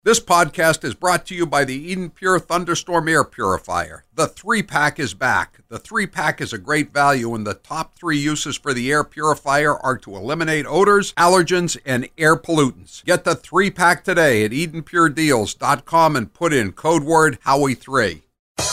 This podcast is brought to you by the Eden Pure Thunderstorm Air Purifier. The 3-pack is back. The 3-pack is a great value, and the top 3 uses for the air purifier are to eliminate odors, allergens, and air pollutants. Get the 3-pack today at EdenPureDeals.com and put in code word Howie3.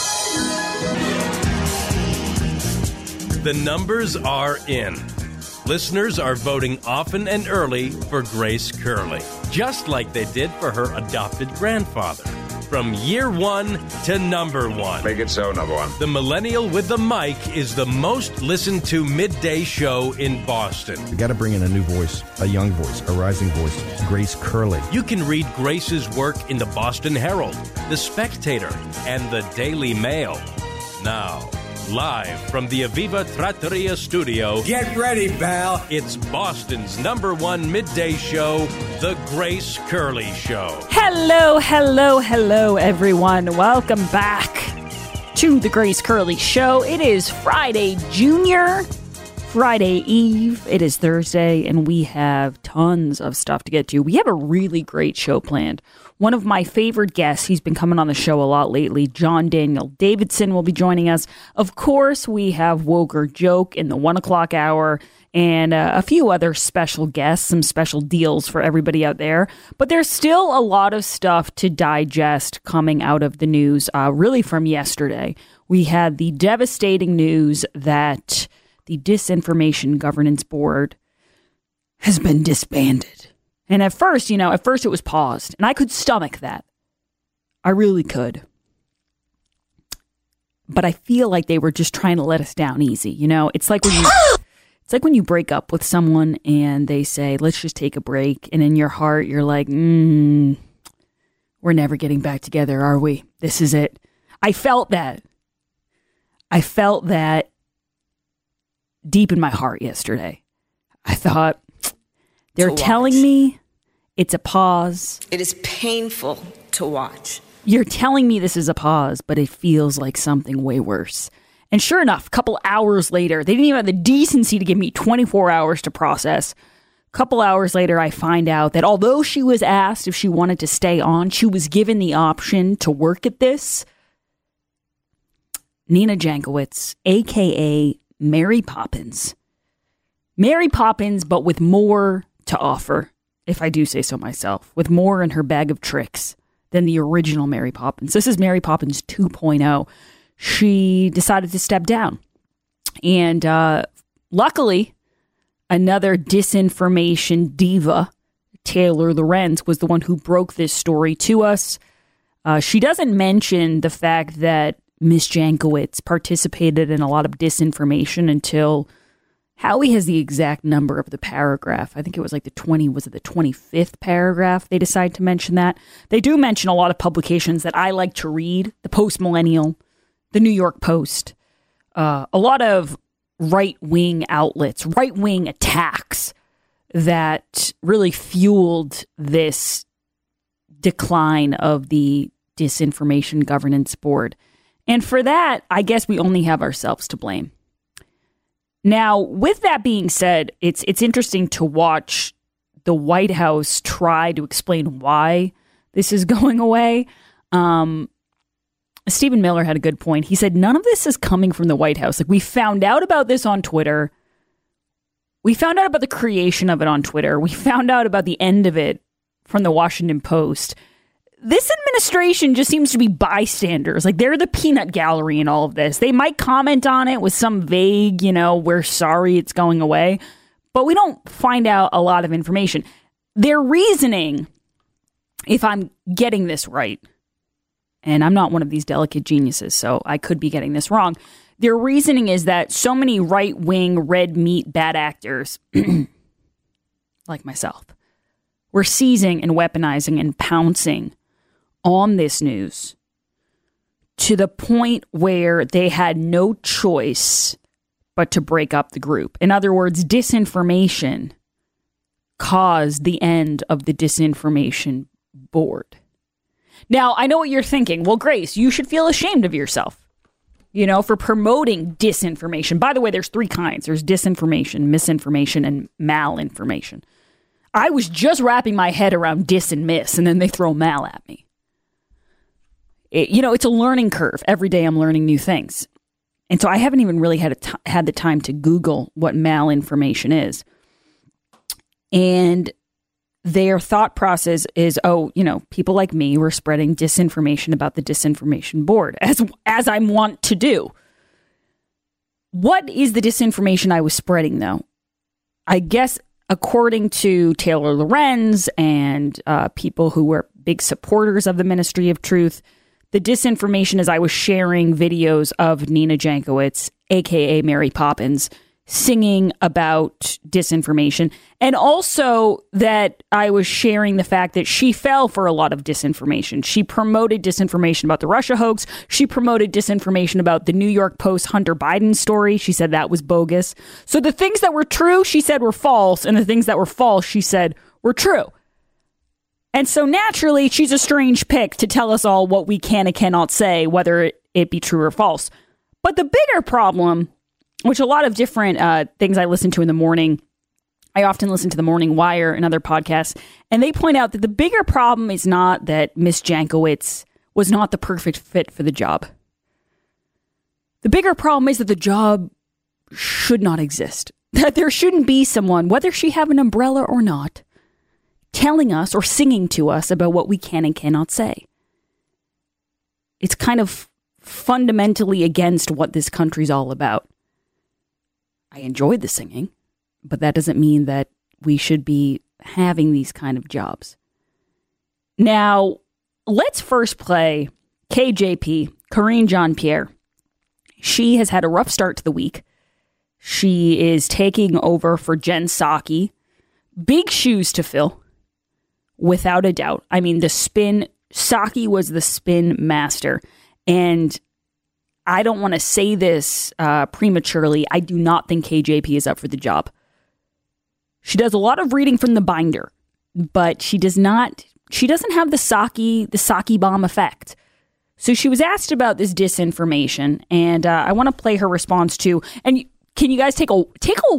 The numbers are in. Listeners are voting often and early for Grace Curley, just like they did for her adopted grandfather. From year 1 to number 1. Make it so, number 1. The Millennial with the Mic is the most listened to midday show in Boston. We got to bring in a new voice, a young voice, a rising voice, Grace Curley. You can read Grace's work in the Boston Herald, The Spectator, and the Daily Mail. Now, live from the Aviva Trattoria studio. Get ready, pal. It's Boston's number 1 midday show, The Grace Curley Show. Hello, everyone. Welcome back to The Grace Curley Show. It is Friday Junior, Friday Eve. It is Thursday, and we have tons of stuff to get to. We have a really great show planned. One of my favorite guests, he's been coming on the show a lot lately, John Daniel Davidson will be joining us. Of course, we have Woger Joke in the 1 o'clock hour and a few other special guests, some special deals for everybody out there. But there's still a lot of stuff to digest coming out of the news, really from yesterday. We had the devastating news that the Disinformation Governance Board has been disbanded. And at first it was paused, and I could stomach that. I really could. But I feel like they were just trying to let us down easy. It's like when you break up with someone and they say, let's just take a break. And in your heart, you're like, we're never getting back together, are we? This is it. I felt that deep in my heart yesterday. I thought, they're telling me it's a pause. It is painful to watch. You're telling me this is a pause, but it feels like something way worse. And sure enough, a couple hours later, they didn't even have the decency to give me 24 hours to process. A couple hours later, I find out that although she was asked if she wanted to stay on, she was given the option to work at this. Nina Jankowicz, a.k.a. Mary Poppins. Mary Poppins, but with more to offer, if I do say so myself, with more in her bag of tricks than the original Mary Poppins. This is Mary Poppins 2.0. She decided to step down. And luckily, another disinformation diva, Taylor Lorenz, was the one who broke this story to us. She doesn't mention the fact that Miss Jankowicz participated in a lot of disinformation until Howie has the exact number of the paragraph. I think it was like the 25th paragraph they decide to mention that. They do mention a lot of publications that I like to read, the Post Millennial, the New York Post, a lot of right-wing outlets, right-wing attacks that really fueled this decline of the Disinformation Governance Board. And for that, I guess we only have ourselves to blame. Now, with that being said, it's interesting to watch the White House try to explain why this is going away. Stephen Miller had a good point. He said, none of this is coming from the White House. Like, we found out about this on Twitter. We found out about the creation of it on Twitter. We found out about the end of it from the Washington Post. This administration just seems to be bystanders. Like, they're the peanut gallery in all of this. They might comment on it with some vague, we're sorry it's going away. But we don't find out a lot of information. Their reasoning, if I'm getting this right, and I'm not one of these delicate geniuses, so I could be getting this wrong. Their reasoning is that so many right-wing, red meat bad actors, like myself, were seizing and weaponizing and pouncing on this news to the point where they had no choice but to break up the group. In other words, disinformation caused the end of the Disinformation Board. Now, I know what you're thinking. Well, Grace, you should feel ashamed of yourself, for promoting disinformation. By the way, there's 3 kinds. There's disinformation, misinformation, and malinformation. I was just wrapping my head around dis and miss, and then they throw mal at me. It's a learning curve. Every day I'm learning new things. And so I haven't even really had the time to Google what malinformation is. And their thought process is, people like me were spreading disinformation about the disinformation board, as I want to do. What is the disinformation I was spreading, though? I guess, according to Taylor Lorenz and people who were big supporters of the Ministry of Truth, the disinformation is I was sharing videos of Nina Jankowicz, a.k.a. Mary Poppins, singing about disinformation, and also that I was sharing the fact that she fell for a lot of disinformation. She promoted disinformation about the Russia hoax. She promoted disinformation about the New York Post Hunter Biden story. She said that was bogus. So the things that were true, she said were false, and the things that were false, she said were true. And so naturally, she's a strange pick to tell us all what we can and cannot say, whether it be true or false. But the bigger problem, which a lot of different things I listen to in the morning, I often listen to the Morning Wire and other podcasts, and they point out that the bigger problem is not that Miss Jankowicz was not the perfect fit for the job. The bigger problem is that the job should not exist. That there shouldn't be someone, whether she have an umbrella or not, telling us or singing to us about what we can and cannot say. It's kind of fundamentally against what this country's all about. I enjoyed the singing, but that doesn't mean that we should be having these kind of jobs. Now, let's first play KJP, Karine Jean-Pierre. She has had a rough start to the week. She is taking over for Jen Psaki. Big shoes to fill, without a doubt. I mean, Psaki was the spin master, and I don't want to say this prematurely. I do not think KJP is up for the job. She does a lot of reading from the binder, but she doesn't have the Psaki bomb effect. So she was asked about this disinformation, and I want to play her response to, and can you guys take a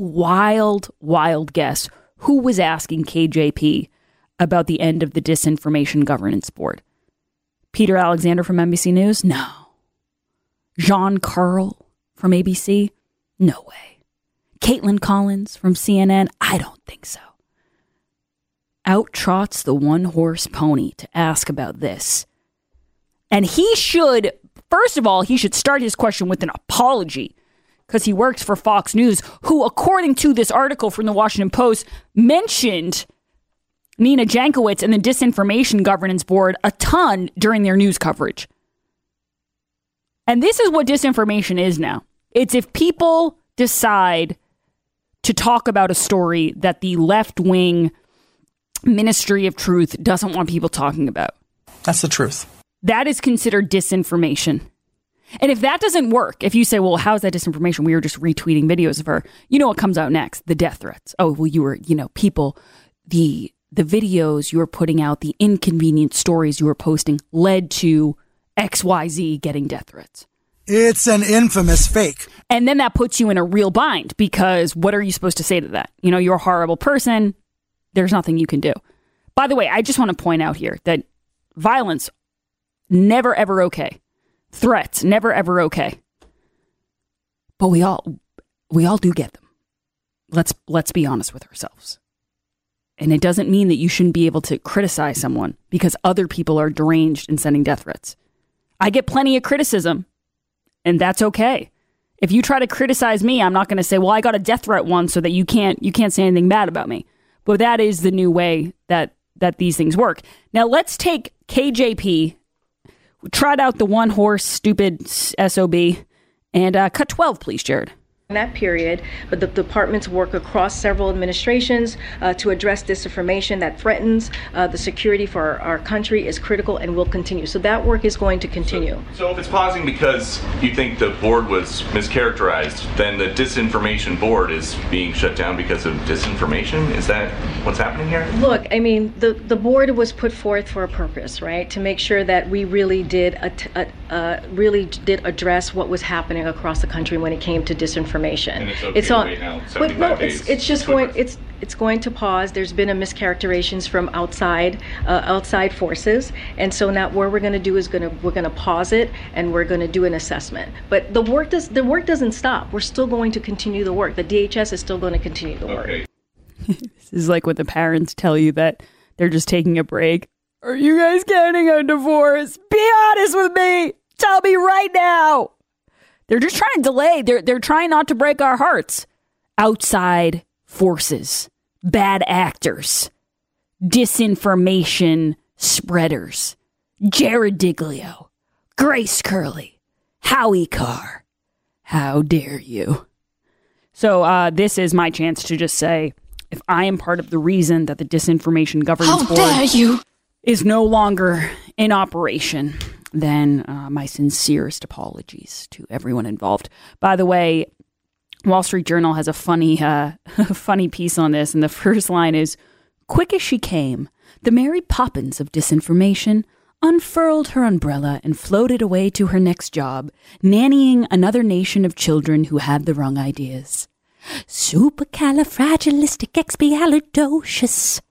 wild guess who was asking KJP about the end of the Disinformation Governance Board? Peter Alexander from NBC News? No. Jean Carl from ABC? No way. Caitlin Collins from CNN? I don't think so. Out trots the one-horse pony to ask about this. And he should, first of all, he should start his question with an apology, because he works for Fox News, who, according to this article from the Washington Post, mentioned Nina Jankowicz and the Disinformation Governance Board a ton during their news coverage. And this is what disinformation is now. It's if people decide to talk about a story that the left-wing Ministry of Truth doesn't want people talking about. That's the truth. That is considered disinformation. And if that doesn't work, if you say, well, how's that disinformation? We were just retweeting videos of her. You know what comes out next? The death threats. Oh, well, you were, people, the videos you were putting out, the inconvenient stories you were posting led to XYZ getting death threats. It's an infamous fake. And then that puts you in a real bind, because what are you supposed to say to that? You're a horrible person. There's nothing you can do. By the way, I just want to point out here that violence, never, ever okay. Threats, never, ever okay. But we all do get them. Let's be honest with ourselves. And it doesn't mean that you shouldn't be able to criticize someone because other people are deranged and sending death threats. I get plenty of criticism, and that's okay. If you try to criticize me, I'm not going to say, well, I got a death threat once so that you can't say anything bad about me. But that is the new way that these things work. Now let's take KJP, tried out the one horse stupid SOB, and cut 12, please, Jared. In that period, but the departments work across several administrations to address disinformation that threatens the security for our country is critical and will continue. So that work is going to continue. So if it's pausing because you think the board was mischaracterized, then the disinformation board is being shut down because of disinformation? Is that what's happening here? Look, I mean, the board was put forth for a purpose, right? To make sure that we really did address what was happening across the country when it came to disinformation. And it's okay to wait now, 75 days. It's just going. it's going to pause. There's been a mischaracterizations from outside forces, and so now what we're going to do is we're going to pause it, and we're going to do an assessment. But the work doesn't stop. We're still going to continue the work. The DHS is still going to continue the work. Okay. This is like when the parents tell you that they're just taking a break. Are you guys getting a divorce? Be honest with me. Tell me right now. They're just trying to delay. They're trying not to break our hearts. Outside forces, bad actors, disinformation spreaders, Jared Diglio, Grace Curley, Howie Carr. How dare you? So this is my chance to just say, if I am part of the reason that the Disinformation Governance Board is no longer in operation, then my sincerest apologies to everyone involved. By the way, Wall Street Journal has a funny piece on this, and the first line is, "Quick as she came, the Mary Poppins of disinformation unfurled her umbrella and floated away to her next job, nannying another nation of children who had the wrong ideas. Supercalifragilisticexpialidocious."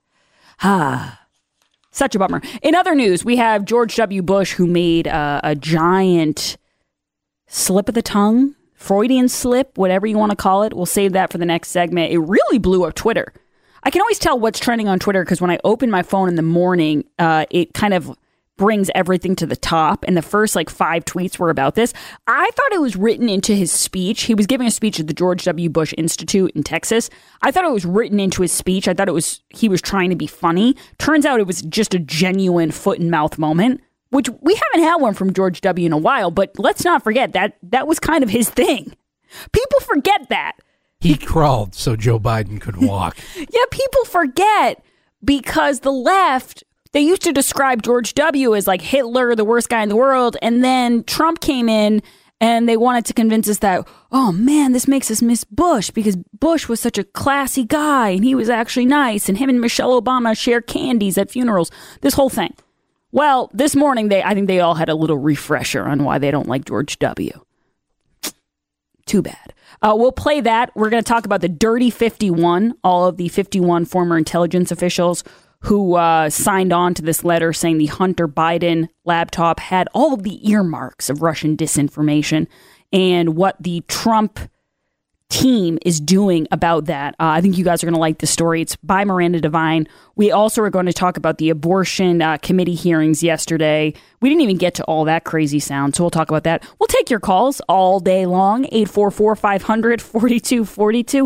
Such a bummer. In other news, we have George W. Bush, who made a giant slip of the tongue, Freudian slip, whatever you want to call it. We'll save that for the next segment. It really blew up Twitter. I can always tell what's trending on Twitter because when I open my phone in the morning, it kind of brings everything to the top. And the first 5 tweets were about this. I thought it was written into his speech. He was giving a speech at the George W. Bush Institute in Texas. I thought it was written into his speech. I thought he was trying to be funny. Turns out it was just a genuine foot and mouth moment, which we haven't had one from George W. in a while. But let's not forget that was kind of his thing. People forget that. He crawled so Joe Biden could walk. Yeah, people forget because the left, they used to describe George W. as like Hitler, the worst guy in the world. And then Trump came in and they wanted to convince us that, oh man, this makes us miss Bush because Bush was such a classy guy and he was actually nice. And him and Michelle Obama share candies at funerals. This whole thing. Well, this morning, I think they all had a little refresher on why they don't like George W. Too bad. We'll play that. We're going to talk about the Dirty 51, all of the 51 former intelligence officials who signed on to this letter saying the Hunter Biden laptop had all of the earmarks of Russian disinformation and what the Trump team is doing about that. I think you guys are going to like the story. It's by Miranda Devine. We also are going to talk about the abortion committee hearings yesterday. We didn't even get to all that crazy sound, so we'll talk about that. We'll take your calls all day long. 844-500-4242.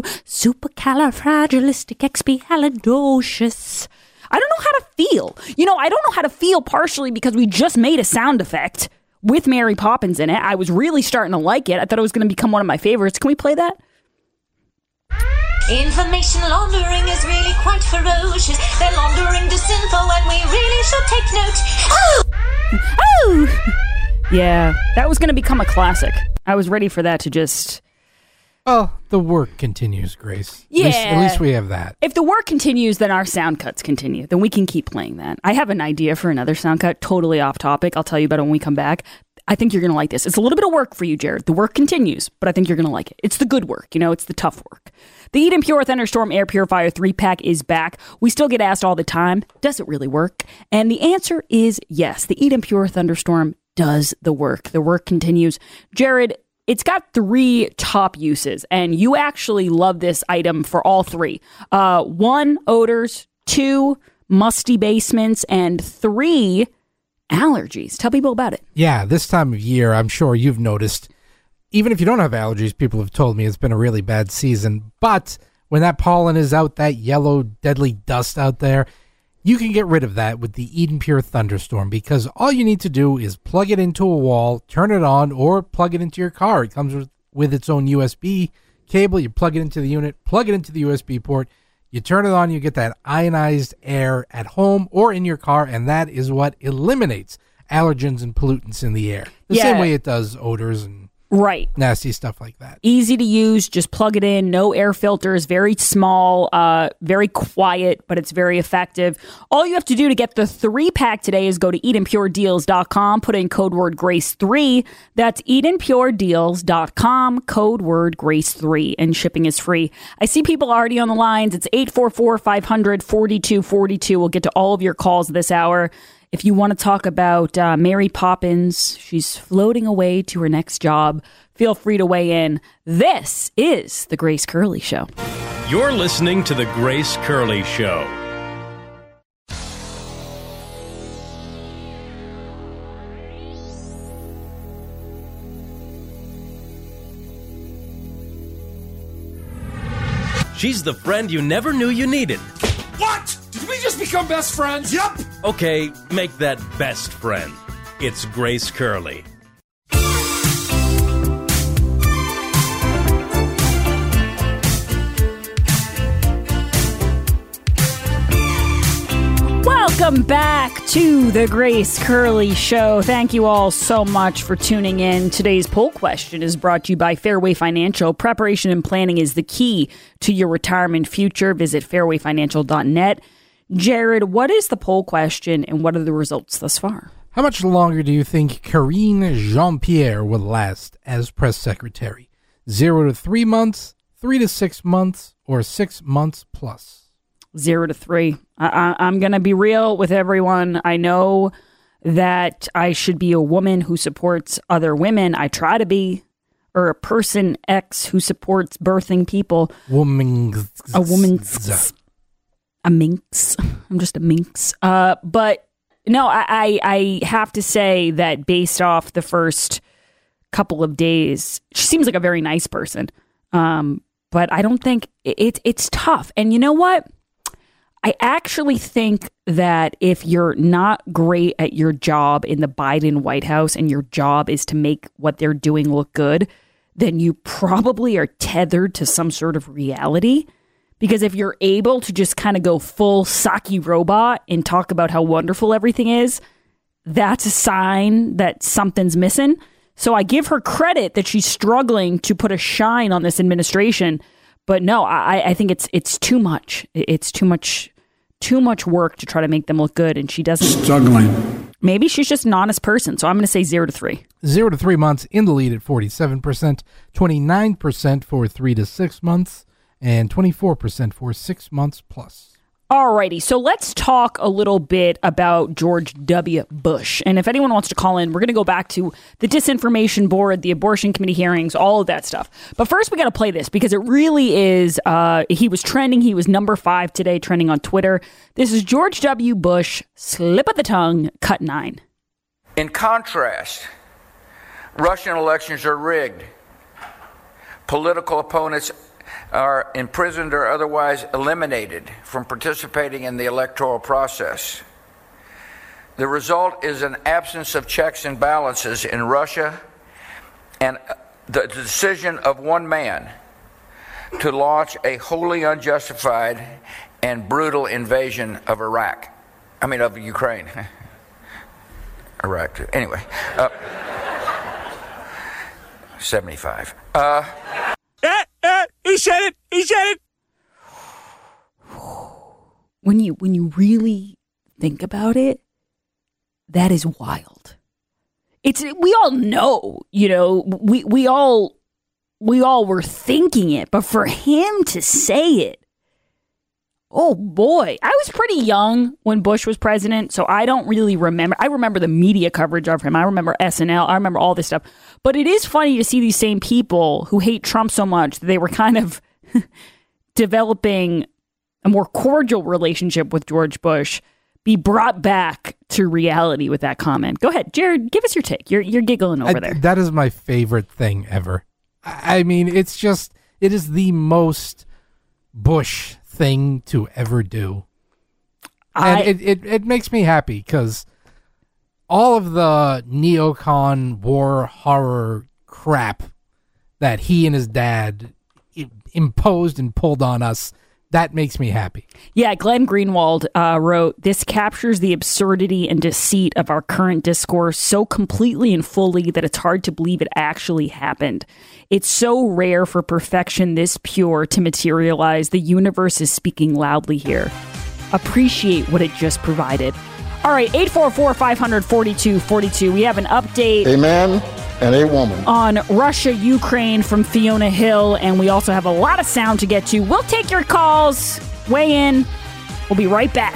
Supercalifragilisticexpialidocious. I don't know how to feel. I don't know how to feel partially because we just made a sound effect with Mary Poppins in it. I was really starting to like it. I thought it was going to become one of my favorites. Can we play that? Information laundering is really quite ferocious. They're laundering disinfo and we really should take note. Oh! Yeah, that was going to become a classic. I was ready for that to just... Well, the work continues, Grace. Yeah. At least we have that. If the work continues, then our sound cuts continue. Then we can keep playing that. I have an idea for another sound cut, totally off topic. I'll tell you about it when we come back. I think you're going to like this. It's a little bit of work for you, Jared. The work continues, but I think you're going to like it. It's the good work. It's the tough work. The Eden Pure Thunderstorm Air Purifier 3-pack is back. We still get asked all the time, does it really work? And the answer is yes. The Eden Pure Thunderstorm does the work. The work continues. Jared, it's got 3 top uses, and you actually love this item for all 3. 1, odors. 2, musty basements. And 3, allergies. Tell people about it. Yeah, this time of year, I'm sure you've noticed, even if you don't have allergies, people have told me it's been a really bad season. But when that pollen is out, that yellow, deadly dust out there, you can get rid of that with the Eden Pure Thunderstorm because all you need to do is plug it into a wall, turn it on, or plug it into your car. It comes with its own USB cable. You plug it into the unit, plug it into the USB port. You turn it on, you get that ionized air at home or in your car, and that is what eliminates allergens and pollutants in the air. The same way it does odors and Right. Nasty stuff like that. Easy to use. Just plug it in. No air filters. Very small. Very quiet, but it's very effective. All you have to do to get the 3-pack today is go to EdenPureDeals.com. Put in code word Grace3. That's EdenPureDeals.com. Code word Grace3. And shipping is free. I see people already on the lines. It's 844-500-4242. We'll get to all of your calls this hour. If you want to talk about Mary Poppins, she's floating away to her next job, feel free to weigh in. This is The Grace Curley Show. You're listening to The Grace Curley Show. She's the friend you never knew you needed. What? Did we just become best friends? Yup. Okay, make that best friend. It's Grace Curley. Welcome back to the Grace Curley Show. Thank you all so much for tuning in. Today's poll question is brought to you by Fairway Financial. Preparation and planning is the key to your retirement future. Visit fairwayfinancial.net. Jared, what is the poll question and what are the results thus far? How much longer do you think Karine Jean-Pierre will last as press secretary? 0 to 3 months, 3 to 6 months, or 6 months plus? 0 to 3. I'm going to be real with everyone. I know that I should be a woman who supports other women. I try to be. Or a person X who supports birthing people. A minx. I'm just a minx. But no, I have to say that based off the first couple of days, she seems like a very nice person. But I don't think it's tough. And you know what? I actually think that if you're not great at your job in the Biden White House and your job is to make what they're doing look good, then you probably are tethered to some sort of reality. Because if you're able to just kind of go full Saki robot and talk about how wonderful everything is, that's a sign that something's missing. So I give her credit that she's struggling to put a shine on this administration. But no, I think it's too much. It's too much work to try to make them look good. And she doesn't. Struggling. Maybe she's just an honest person. So I'm going to say 0 to 3. 0 to 3 months in the lead at 47%, 29% for 3 to 6 months. And 24% for 6 months plus. Alrighty, so let's talk a little bit about George W. Bush. And if anyone wants to call in, we're going to go back to the disinformation board, the abortion committee hearings, all of that stuff. But first, we got to play this because it really is, he was trending. He was number 5 today, trending on Twitter. This is George W. Bush, slip of the tongue, cut 9. In contrast, Russian elections are rigged. Political opponents are imprisoned or otherwise eliminated from participating in the electoral process. The result is an absence of checks and balances in Russia and the decision of one man to launch a wholly unjustified and brutal invasion of of Ukraine. Iraq, too. Anyway, 75. He said it. When you really think about it, that is wild. We all know, we all were thinking it, but for him to say it, oh boy. I was pretty young when Bush was president, so I don't really remember. I remember the media coverage of him. I remember SNL. I remember all this stuff. But it is funny to see these same people who hate Trump so much that they were kind of developing a more cordial relationship with George Bush be brought back to reality with that comment. Go ahead, Jared, give us your take. You're giggling over there. That is my favorite thing ever. I mean, it is the most Bush thing to ever do. And it makes me happy because all of the neocon war horror crap that he and his dad imposed and pulled on us, that makes me happy. Yeah, Glenn Greenwald wrote, "This captures the absurdity and deceit of our current discourse so completely and fully that it's hard to believe it actually happened. It's so rare for perfection this pure to materialize. The universe is speaking loudly here. Appreciate what it just provided." All right, 844-500-4242. We have an update. A man and a woman. On Russia, Ukraine from Fiona Hill, and we also have a lot of sound to get to. We'll take your calls. Weigh in. We'll be right back.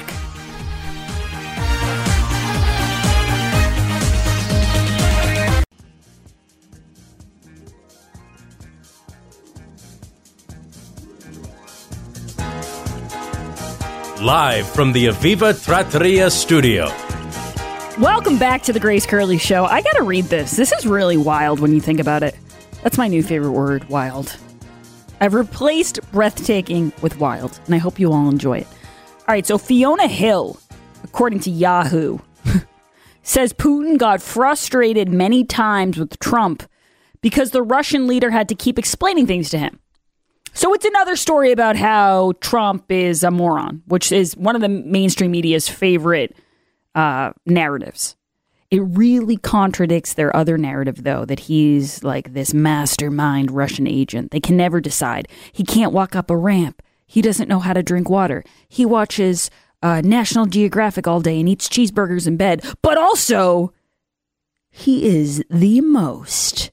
Live from the Aviva Trattoria studio. Welcome back to the Grace Curley Show. I gotta read this. This is really wild when you think about it. That's my new favorite word, wild. I've replaced breathtaking with wild, and I hope you all enjoy it. All right, so Fiona Hill, according to Yahoo, says Putin got frustrated many times with Trump because the Russian leader had to keep explaining things to him. So it's another story about how Trump is a moron, which is one of the mainstream media's favorite narratives. It really contradicts their other narrative, though, that he's like this mastermind Russian agent. They can never decide. He can't walk up a ramp. He doesn't know how to drink water. He watches National Geographic all day and eats cheeseburgers in bed. But also, he is the most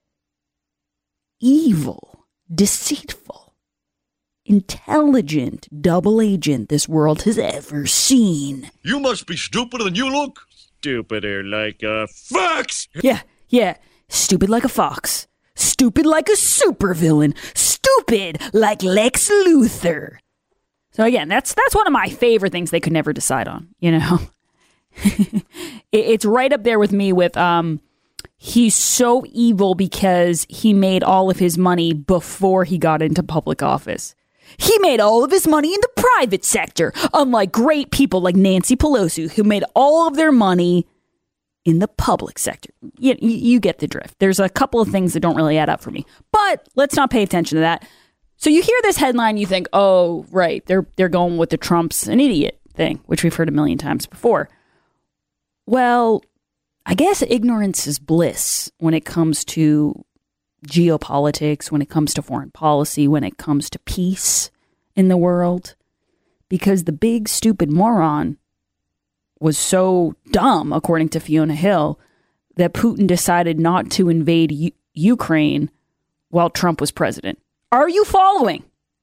evil, deceitful, intelligent double agent this world has ever seen. You must be stupider than you look. Stupider like a fox. Yeah. Stupid like a fox. Stupid like a supervillain. Stupid like Lex Luthor. So again, that's one of my favorite things they could never decide on, you know. It's right up there with me with he's so evil because he made all of his money before he got into public office. He made all of his money in the private sector, unlike great people like Nancy Pelosi, who made all of their money in the public sector. You get the drift. There's a couple of things that don't really add up for me, but let's not pay attention to that. So you hear this headline, you think, oh, right, they're going with the Trump's an idiot thing, which we've heard a million times before. Well, I guess ignorance is bliss when it comes to geopolitics, when it comes to foreign policy, when it comes to peace in the world, because the big stupid moron was so dumb, according to Fiona Hill, that Putin decided not to invade Ukraine while Trump was president. Are you following?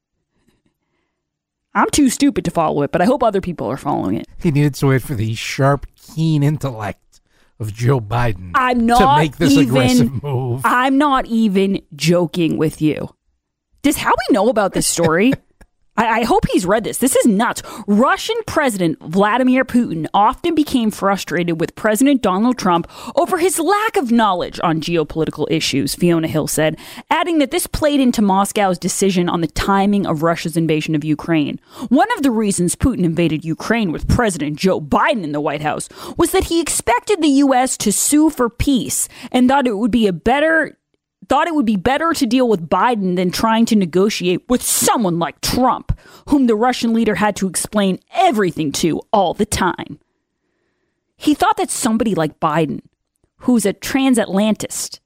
I'm too stupid to follow it, but I hope other people are following it. He needed to wait for the sharp, keen intellect of Joe Biden to make this aggressive move. I'm not even joking with you. Does Howie know about this story? I hope he's read this. This is nuts. Russian President Vladimir Putin often became frustrated with President Donald Trump over his lack of knowledge on geopolitical issues, Fiona Hill said, adding that this played into Moscow's decision on the timing of Russia's invasion of Ukraine. One of the reasons Putin invaded Ukraine with President Joe Biden in the White House was that he expected the U.S. to sue for peace and thought it would be better to deal with Biden than trying to negotiate with someone like Trump, whom the Russian leader had to explain everything to all the time. He thought that somebody like Biden, who's a transatlanticist,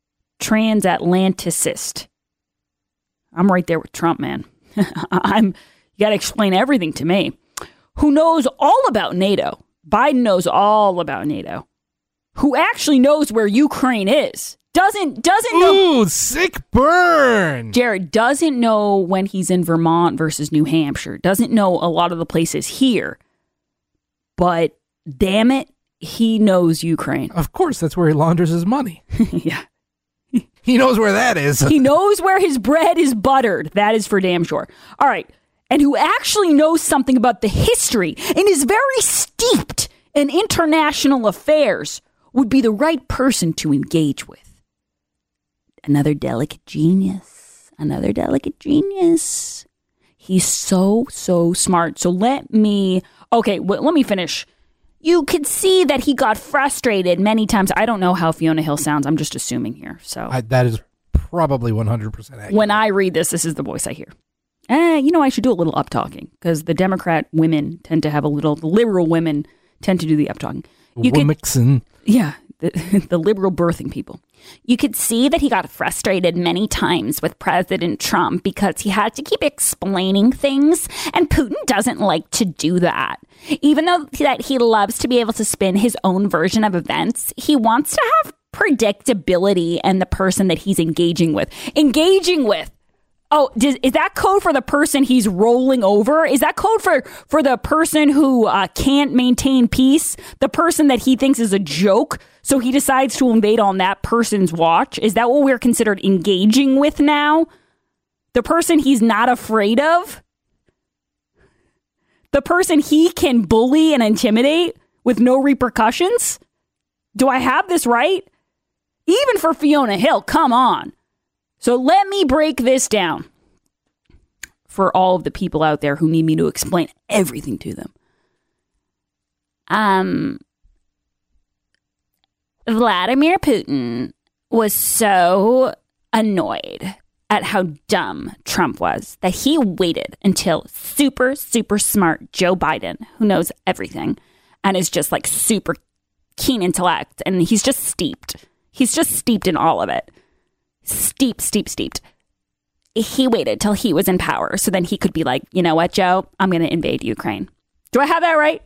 I'm right there with Trump, man. You got to explain everything to me. Who knows all about NATO? Biden knows all about NATO. Who actually knows where Ukraine is? Doesn't know. Ooh, sick burn. Jared doesn't know when he's in Vermont versus New Hampshire. Doesn't know a lot of the places here. But damn it, he knows Ukraine. Of course, that's where he launders his money. Yeah. He knows where that is. He knows where his bread is buttered. That is for damn sure. All right. And who actually knows something about the history and is very steeped in international affairs would be the right person to engage with. Another delicate genius. He's so smart. So let me finish. You could see that he got frustrated many times. I don't know how Fiona Hill sounds. I'm just assuming here. So that is probably 100% accurate. When I read this is the voice I hear. I should do a little up-talking because the Democrat women tend to have the liberal women tend to do the up-talking. Yeah, the liberal birthing people. You could see that he got frustrated many times with President Trump because he had to keep explaining things, and Putin doesn't like to do that. Even though that he loves to be able to spin his own version of events, he wants to have predictability in the person that he's engaging with. Oh, is that code for the person he's rolling over? Is that code for the person who can't maintain peace? The person that he thinks is a joke, so he decides to invade on that person's watch? Is that what we're considered engaging with now? The person he's not afraid of? The person he can bully and intimidate with no repercussions? Do I have this right? Even for Fiona Hill, come on. So let me break this down for all of the people out there who need me to explain everything to them. Vladimir Putin was so annoyed at how dumb Trump was that he waited until super, super smart Joe Biden, who knows everything and is just like super keen intellect, and he's just steeped. He's just steeped in all of it. Steeped. He waited till he was in power so then he could be like, you know what, Joe? I'm going to invade Ukraine. Do I have that right?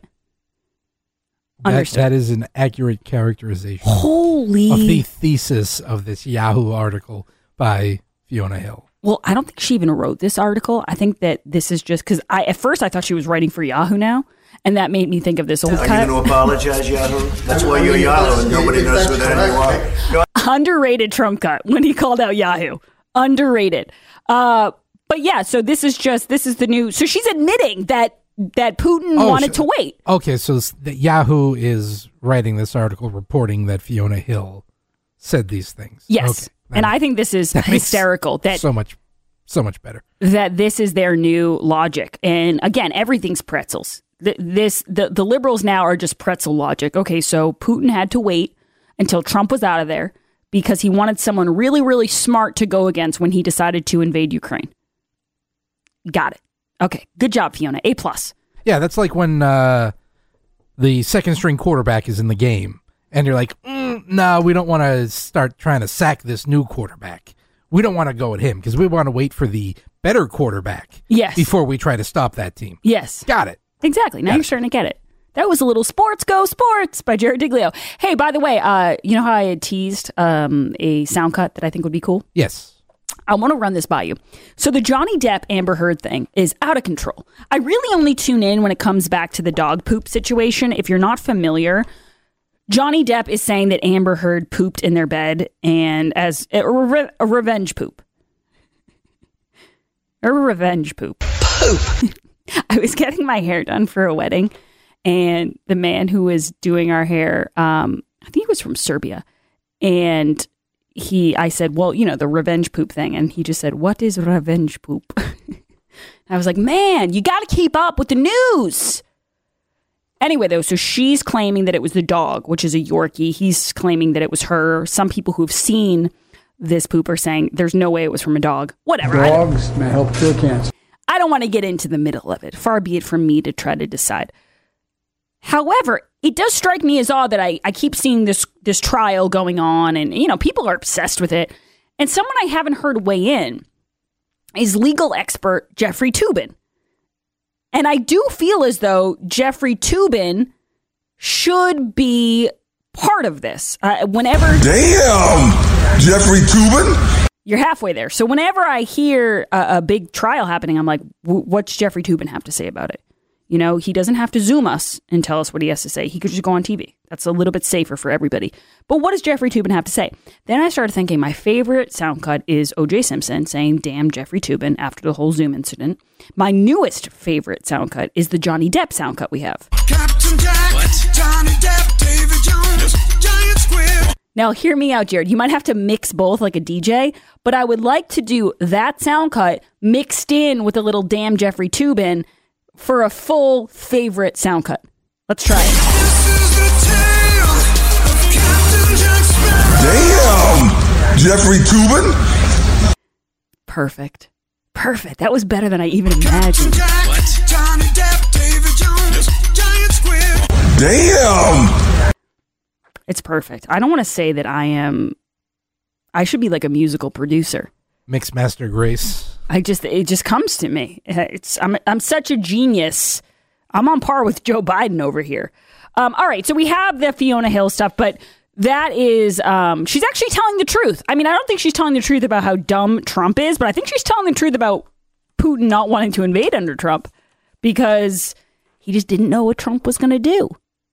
That is an accurate characterization of the thesis of this Yahoo article by Fiona Hill. Well, I don't think she even wrote this article. I think that this is just because at first I thought she was writing for Yahoo now. And that made me think of this old cut. Are you going to apologize, Yahoo? That's why you're Yahoo and nobody knows who the hell you are. Underrated Trump cut when he called out Yahoo. Underrated. But yeah, so this is the new. So she's admitting that Putin wanted to wait. Okay, so Yahoo is writing this article reporting that Fiona Hill said these things. Yes. Okay, and I think this is hysterical. That so much better. That this is their new logic. And again, everything's pretzels. The liberals now are just pretzel logic. Okay, so Putin had to wait until Trump was out of there because he wanted someone really, really smart to go against when he decided to invade Ukraine. Got it. Okay, good job, Fiona. A+. Yeah, that's like when the second string quarterback is in the game and you're like, no, we don't want to start trying to sack this new quarterback. We don't want to go at him because we want to wait for the better quarterback before we try to stop that team. Yes. Got it. Exactly. Now you're starting to get it. That was a little Sports Go Sports by Jared Diglio. Hey, by the way, you know how I had teased a sound cut that I think would be cool? Yes. I want to run this by you. So the Johnny Depp Amber Heard thing is out of control. I really only tune in when it comes back to the dog poop situation. If you're not familiar, Johnny Depp is saying that Amber Heard pooped in their bed and as a revenge poop. A revenge poop. Poop. I was getting my hair done for a wedding, and the man who was doing our hair, I think he was from Serbia, and I said, well, you know, the revenge poop thing, and he just said, what is revenge poop? I was like, man, you got to keep up with the news. Anyway, though, so she's claiming that it was the dog, which is a Yorkie. He's claiming that it was her. Some people who've seen this poop are saying there's no way it was from a dog. Whatever. Dogs may help cure cancer. I don't want to get into the middle of it. Far be it from me to try to decide. However, it does strike me as odd that I keep seeing this trial going on and, you know, people are obsessed with it. And someone I haven't heard weigh in is legal expert Jeffrey Toobin. And I do feel as though Jeffrey Toobin should be part of this. Whenever... Damn! Jeffrey Toobin? You're halfway there. So whenever I hear a big trial happening, I'm like, what's Jeffrey Toobin have to say about it? You know, he doesn't have to Zoom us and tell us what he has to say. He could just go on TV. That's a little bit safer for everybody. But what does Jeffrey Toobin have to say? Then I started thinking my favorite sound cut is O.J. Simpson saying, damn Jeffrey Toobin after the whole Zoom incident. My newest favorite sound cut is the Johnny Depp sound cut we have. Captain Jack, what? Johnny Depp, David Jones, Giant Squid. Now, hear me out, Jared. You might have to mix both like a DJ, but I would like to do that sound cut mixed in with a little damn Jeffrey Toobin for a full favorite sound cut. Let's try it. This is the tale of Captain Jack Sparrow. Damn! Jeffrey Toobin? Perfect. Perfect. That was better than I even imagined. Johnny Depp, David Jones, Giant Squid. Damn! It's perfect. I don't want to say that I should be like a musical producer. Mixmaster Grace. It just comes to me. I'm such a genius. I'm on par with Joe Biden over here. All right, so we have the Fiona Hill stuff, but that is, she's actually telling the truth. I mean, I don't think she's telling the truth about how dumb Trump is, but I think she's telling the truth about Putin not wanting to invade under Trump because he just didn't know what Trump was going to do.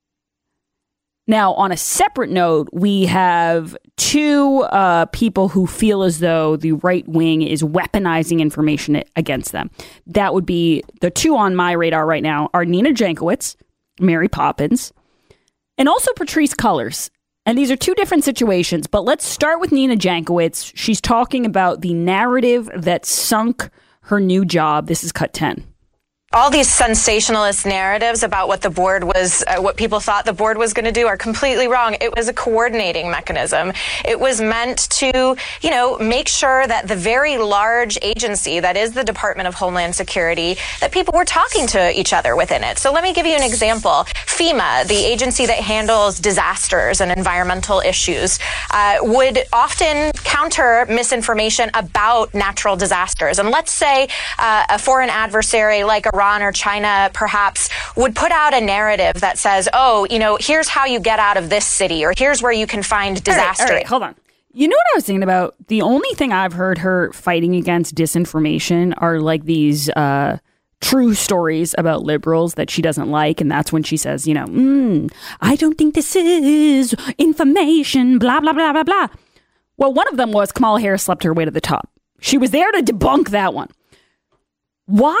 Now, on a separate note, we have two people who feel as though the right wing is weaponizing information against them. That would be the two on my radar right now are Nina Jankowicz, Mary Poppins, and also Patrisse Cullors. And these are two different situations, but let's start with Nina Jankowicz. She's talking about the narrative that sunk her new job. This is cut 10. All these sensationalist narratives about what the board was, what people thought the board was going to do are completely wrong. It was a coordinating mechanism. It was meant to, make sure that the very large agency that is the Department of Homeland Security, that people were talking to each other within it. So let me give you an example. FEMA, the agency that handles disasters and environmental issues, would often counter misinformation about natural disasters. And let's say a foreign adversary like Iran or China perhaps would put out a narrative that says, here's how you get out of this city, or here's where you can find disaster. All right, hold on. You know what I was thinking about? The only thing I've heard her fighting against disinformation are like these true stories about liberals that she doesn't like. And that's when she says, I don't think this is information, blah, blah, blah, blah, blah. Well, one of them was Kamala Harris slept her way to the top. She was there to debunk that one. Why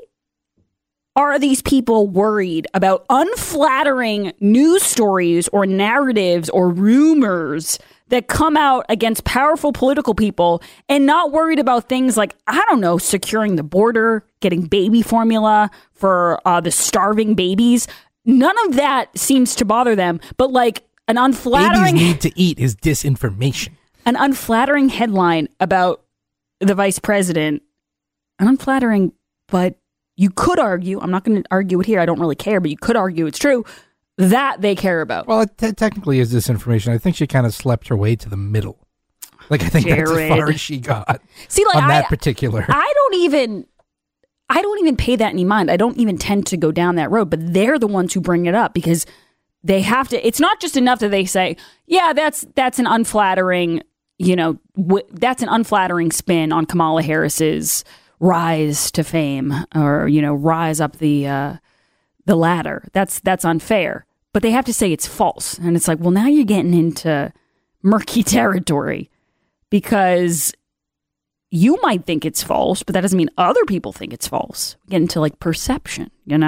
are these people worried about unflattering news stories or narratives or rumors that come out against powerful political people and not worried about things like, securing the border, getting baby formula for the starving babies? None of that seems to bother them, but like an unflattering... Babies need to eat is disinformation. An unflattering headline about the vice president, unflattering, but you could argue, I'm not going to argue it here, I don't really care, but you could argue it's true, that they care about. Well, it technically is disinformation. I think she kind of slept her way to the middle. I think that's as far as she got. See, on that particular. I don't even pay that any mind. I don't even tend to go down that road, but they're the ones who bring it up because they have to. It's not just enough that they say, yeah, that's an unflattering, that's an unflattering spin on Kamala Harris's rise to fame or, rise up the ladder. That's unfair. But they have to say it's false. And it's like, well, now you're getting into murky territory because you might think it's false, but that doesn't mean other people think it's false. We get into like perception,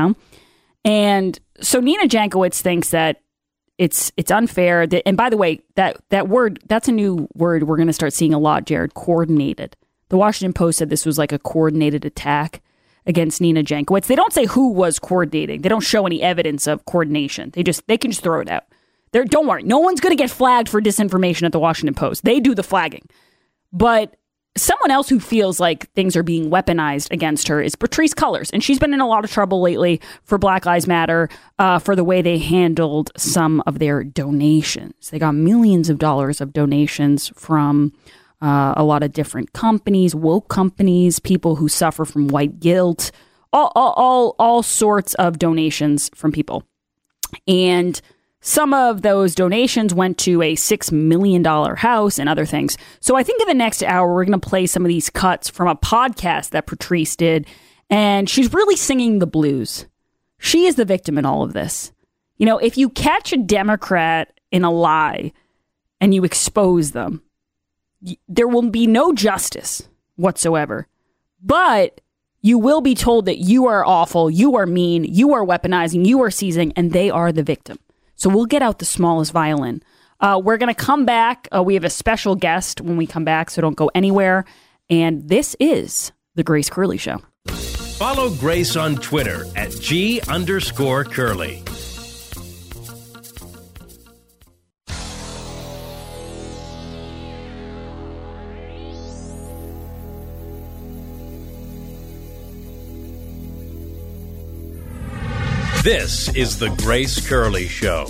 And so Nina Jankowicz thinks that it's unfair. And by the way, that word, that's a new word we're going to start seeing a lot, Jared, coordinated. The Washington Post said this was like a coordinated attack against Nina Jankowicz. They don't say who was coordinating. They don't show any evidence of coordination. They can just throw it out. Don't worry. No one's going to get flagged for disinformation at the Washington Post. They do the flagging. But someone else who feels like things are being weaponized against her is Patrisse Cullors. And she's been in a lot of trouble lately for Black Lives Matter for the way they handled some of their donations. They got millions of dollars of donations from a lot of different companies, woke companies, people who suffer from white guilt, all sorts of donations from people. And some of those donations went to a $6 million house and other things. So I think in the next hour, we're going to play some of these cuts from a podcast that Patrisse did. And she's really singing the blues. She is the victim in all of this. If you catch a Democrat in a lie and you expose them, there will be no justice whatsoever. But you will be told that you are awful, you are mean, you are weaponizing, you are seizing, and they are the victim. So we'll get out the smallest violin. We're going to come back. We have a special guest when we come back, so don't go anywhere. And this is The Grace Curley Show. Follow Grace on Twitter at @G_Curley. This is The Grace Curley Show.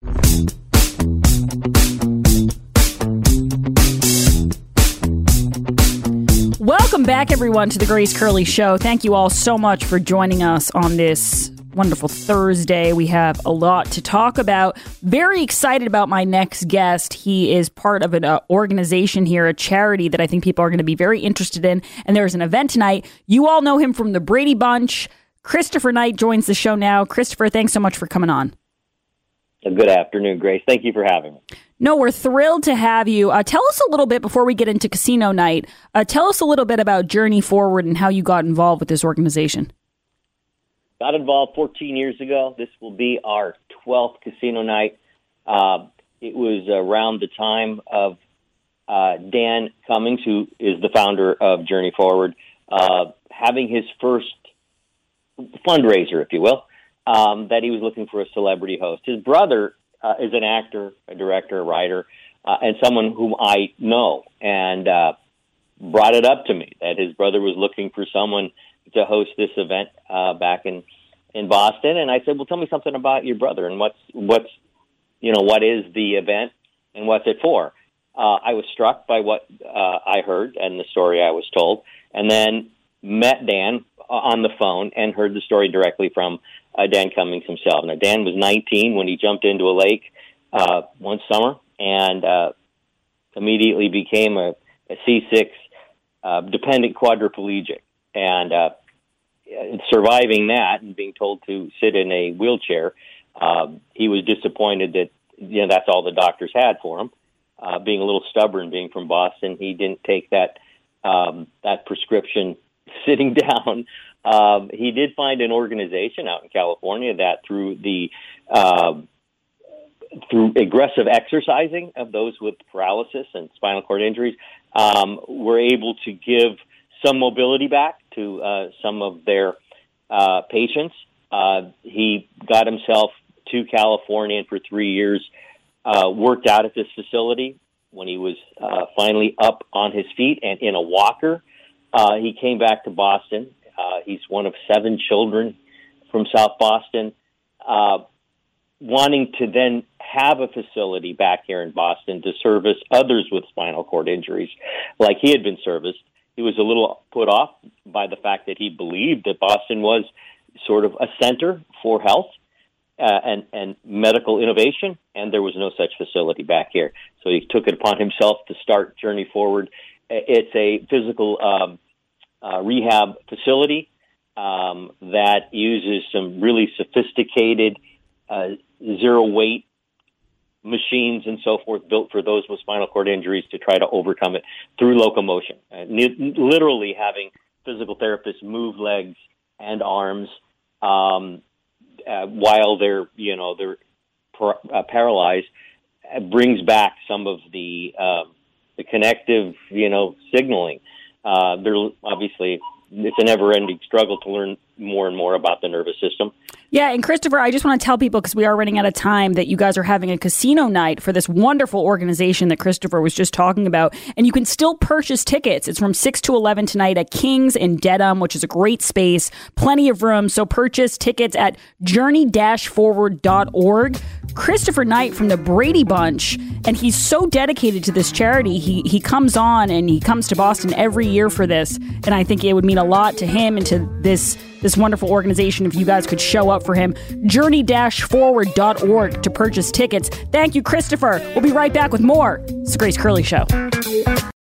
Welcome back, everyone, to The Grace Curley Show. Thank you all so much for joining us on this wonderful Thursday. We have a lot to talk about. Very excited about my next guest. He is part of an organization here, a charity that I think people are going to be very interested in. And there's an event tonight. You all know him from the Brady Bunch. Christopher Knight joins the show now. Christopher, thanks so much for coming on. Good afternoon, Grace. Thank you for having me. No, we're thrilled to have you. Tell us a little bit, before we get into Casino Night, tell us a little bit about Journey Forward and how you got involved with this organization. Got involved 14 years ago. This will be our 12th Casino Night. It was around the time of Dan Cummings, who is the founder of Journey Forward, having his first fundraiser, if you will, that he was looking for a celebrity host. His brother is an actor, a director, a writer, and someone whom I know, and brought it up to me that his brother was looking for someone to host this event back in Boston. And I said, well, tell me something about your brother and what is the event and what's it for? I was struck by what I heard and the story I was told, and then met Dan on the phone and heard the story directly from Dan Cummings himself. Now, Dan was 19 when he jumped into a lake one summer and immediately became a C6 dependent quadriplegic. And surviving that and being told to sit in a wheelchair, he was disappointed that that's all the doctors had for him. Being a little stubborn, being from Boston, he didn't take that prescription sitting down. He did find an organization out in California that through aggressive exercising of those with paralysis and spinal cord injuries, were able to give some mobility back to some of their patients. He got himself to California and for 3 years worked out at this facility. When he was finally up on his feet and in a walker, he came back to Boston. He's one of 7 children from South Boston, wanting to then have a facility back here in Boston to service others with spinal cord injuries like he had been serviced. He was a little put off by the fact that he believed that Boston was sort of a center for health and medical innovation, and there was no such facility back here. So he took it upon himself to start Journey Forward. It's a physical rehab facility that uses some really sophisticated zero-weight machines and so forth built for those with spinal cord injuries to try to overcome it through locomotion. Literally having physical therapists move legs and arms while they're paralyzed brings back some of the connective signaling. They're obviously, it's a never-ending struggle to learn more and more about the nervous system. Yeah, and Christopher, I just want to tell people, because we are running out of time, that you guys are having a casino night for this wonderful organization that Christopher was just talking about. And you can still purchase tickets. It's from 6 to 11 tonight at King's in Dedham, which is a great space, plenty of room. So purchase tickets at journey-forward.org. Christopher Knight from the Brady Bunch, and he's so dedicated to this charity. He comes on and he comes to Boston every year for this. And I think it would mean a lot to him and to this wonderful organization if you guys could show up for him. Journey-forward.org to purchase tickets. Thank you, Christopher. We'll be right back with more. It's the Grace Curley Show.